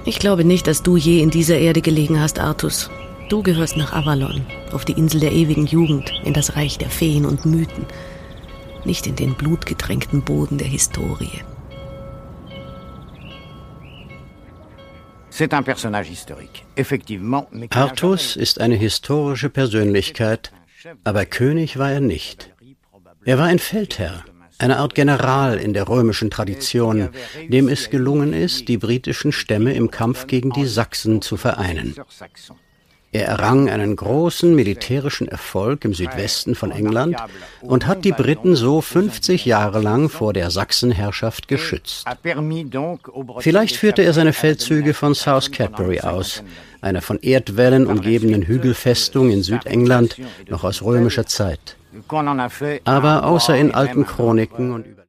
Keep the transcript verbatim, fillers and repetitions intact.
Ich glaube nicht, dass du je in dieser Erde gelegen hast, Artus. Du gehörst nach Avalon, auf die Insel der ewigen Jugend, in das Reich der Feen und Mythen. Nicht in den blutgetränkten Boden der Historie. Artus ist eine historische Persönlichkeit, aber König war er nicht. Er war ein Feldherr, eine Art General in der römischen Tradition, dem es gelungen ist, die britischen Stämme im Kampf gegen die Sachsen zu vereinen. Er errang einen großen militärischen Erfolg im Südwesten von England und hat die Briten so fünfzig Jahre lang vor der Sachsenherrschaft geschützt. Vielleicht führte er seine Feldzüge von South Cadbury aus, einer von Erdwällen umgebenen Hügelfestung in Südengland, noch aus römischer Zeit. Aber außer in alten Chroniken und